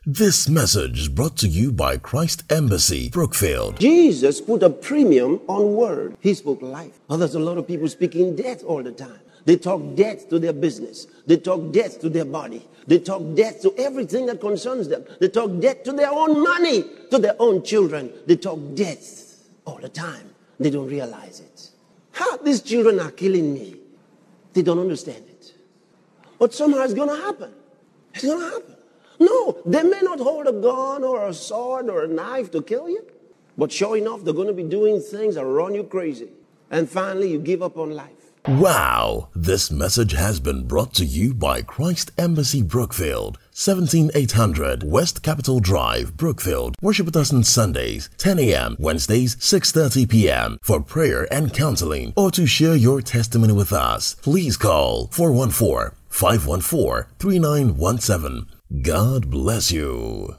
This message is brought to you by Christ Embassy, Brookfield. Jesus put a premium on word. He spoke life. Oh, there's a lot of people speaking death all the time. They talk death to their business. They talk death to their body. They talk death to everything that concerns them. They talk death to their own money, to their own children. They talk death all the time. They don't realize it. How these children are killing me. They don't understand it. But somehow it's going to happen. It's going to happen. No, they may not hold a gun or a sword or a knife to kill you. But sure enough, they're going to be doing things that run you crazy. And finally, you give up on life. Wow! This message has been brought to you by Christ Embassy, Brookfield, 17800 West Capitol Drive, Brookfield. Worship with us on Sundays, 10 a.m., Wednesdays, 6:30 p.m. for prayer and counseling. Or to share your testimony with us, please call 414-514-3917. God bless you.